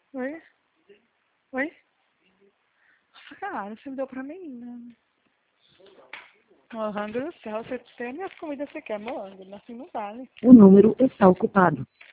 Oi? Oi? Nossa, cara, você me deu pra mim, né? Morango do céu, você tem minhas comidas, você quer morango, mas assim não vale. O número está ocupado.